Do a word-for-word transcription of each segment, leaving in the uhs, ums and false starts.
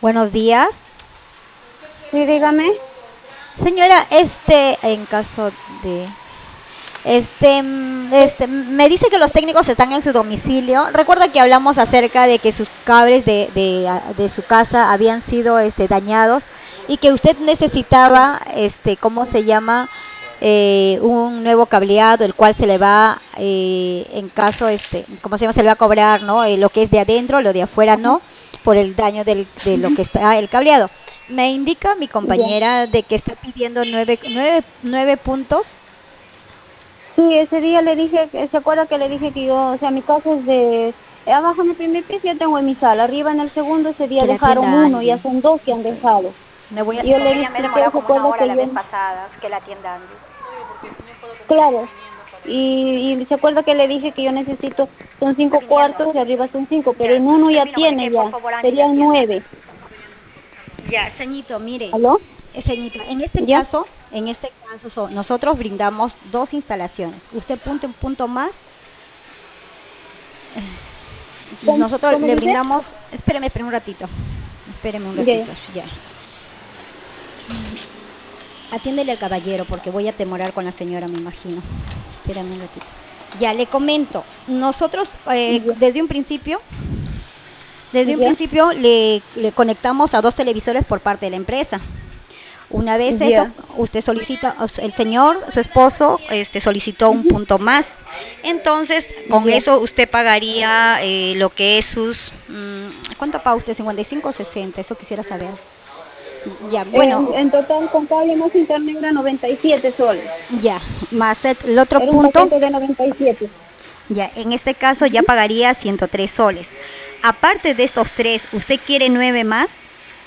Buenos días. Sí, dígame. Señora, este, en caso de, este, mm, este, me dice que los técnicos están en su domicilio. Recuerda que hablamos acerca de que sus cables de, de, a- de su casa habían sido, este, dañados y que usted necesitaba, este, ¿cómo se llama? Eh, un nuevo cableado, el cual se le va, eh, en caso, este, ¿cómo se llama? Se le va a cobrar, ¿no? Eh, lo que es de adentro, lo de afuera Ajá. no, por el daño del, de lo que está el cableado. Me indica mi Ya. compañera de que está pidiendo nueve, nueve, nueve puntos. Sí, ese día le dije, que- ¿se acuerda que le dije que yo, o sea, mi casa es de, eh, abajo en el primer piso yo tengo en mi sala, arriba en el segundo ese día Que la dejaron atienda uno, ya Angie. son dos que han Estoy. dejado. Me voy a, Y yo le porque ella me he expliqué, demorado ¿se como una acuerda hora que la yo, vez pasada, que la atienda Angie. claro, y, y se acuerda que le dije que yo necesito, son Está cinco viniendo. cuartos y arriba son cinco, pero Ya, en uno ya termino con tiene que por ya, favor Angie la serían atienda. nueve. Ya, ceñito, mire, ¿Aló? eh, ceñito, en este ¿Ya? caso, en este caso so- nosotros brindamos dos instalaciones. Usted punto un punto más, ¿Cómo, nosotros cómo le dice? brindamos, espéreme, espéreme un ratito, espéreme un Ya, ya. ratito, ya. Atiéndele al caballero porque voy a temorar con la señora, me imagino. Espérame un ratito. Ya, le comento. Nosotros, eh, Ya, desde un principio, desde un ya, principio le, le conectamos a dos televisores por parte de la empresa. Una vez eso, ya. usted solicita, el señor, su esposo, este, solicitó un Ujú. punto más. Entonces, con Ya. eso usted pagaría eh, lo que es sus... mm, ¿Cuánto paga usted? ¿cincuenta y cinco o sesenta? Eso quisiera saber. Ya, En, bueno, en total con cable más internet era noventa y siete soles. ya, más el, el otro Era un punto. paquete de noventa y siete. Ya, en este caso ya Ujú. pagaría ciento tres soles. Aparte de estos tres, ¿usted quiere nueve más?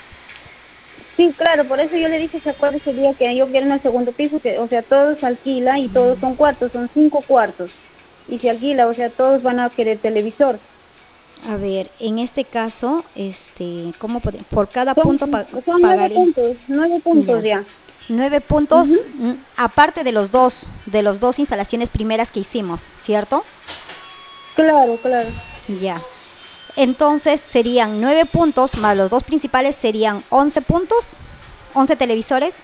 Sí, claro, por eso yo le dije, ¿se acuerda ese día que yo quiero en el segundo piso? Que, o sea, todos alquila y todos son cuartos, son cinco cuartos. Y se alquila, o sea, todos van a querer televisor. A ver, en este caso, este, ¿cómo pode- por cada Son, punto pa- son nueve pagaré? puntos, nueve puntos Ya. ya. Nueve puntos, Ujú. mm, aparte de los dos, de los dos instalaciones primeras que hicimos, ¿cierto? Claro, claro. Ya. Entonces serían nueve puntos más los dos principales serían once puntos, once televisores.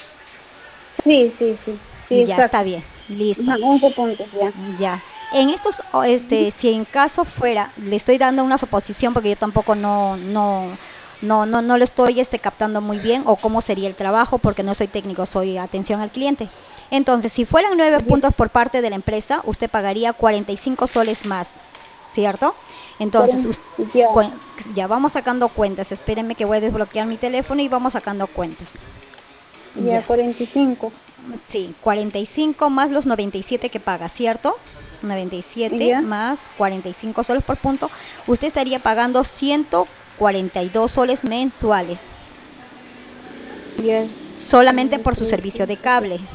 Sí, sí, sí, sí, Ya está exacto. bien, listo. Ajá, once puntos ya. Ya. En estos, o, Ujú. este, si en caso fuera, le estoy dando una suposición porque yo tampoco no, no, no, no, no lo estoy este, captando muy bien o cómo sería el trabajo porque no soy técnico, soy atención al cliente. Entonces, si fueran nueve Ya, puntos por parte de la empresa, usted pagaría cuarenta y cinco soles más, ¿cierto? Entonces, cuarenta, us- ya, cuen- ya vamos sacando cuentas. Espérenme que voy a desbloquear mi teléfono y vamos sacando cuentas. ya, Ya. cuarenta y cinco. Sí, cuarenta y cinco más los noventa y siete que paga, ¿cierto? noventa y siete Ya, más cuarenta y cinco soles por punto. Usted estaría pagando ciento cuarenta y dos soles mensuales, ya. solamente Uno, por su tres, servicio de cinco, seis. cable.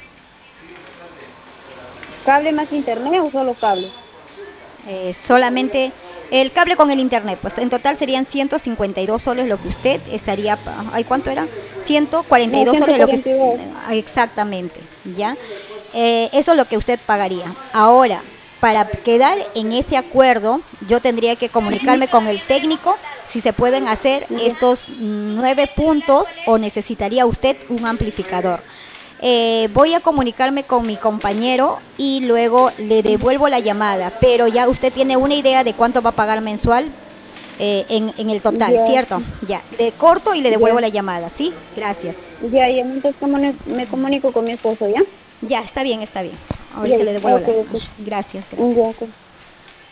¿Cable más internet o solo cable? Eh, solamente el cable con el internet, pues en total serían ciento cincuenta y dos soles lo que usted estaría, pa- ay, ¿cuánto era? ciento cuarenta y No, dos ciento soles lo que cuarenta es, y dos. exactamente, ¿ya? Eh, eso es lo que usted pagaría. Ahora, para quedar en ese acuerdo, yo tendría que comunicarme con el técnico si se pueden hacer Ya, estos nueve puntos o necesitaría usted un amplificador. Eh, voy a comunicarme con mi compañero y luego le devuelvo la llamada, pero ya usted tiene una idea de cuánto va a pagar mensual eh, en, en el total, ya, ¿cierto? Ya, le corto y le devuelvo ya, la llamada, ¿sí? Gracias. ya, ya, entonces comuni- me comunico con mi esposo, ¿ya? Ya, está bien, está bien. Ya, Ahorita le ya, devuelvo ok, la... ok. Gracias, Ya, gracias. ok.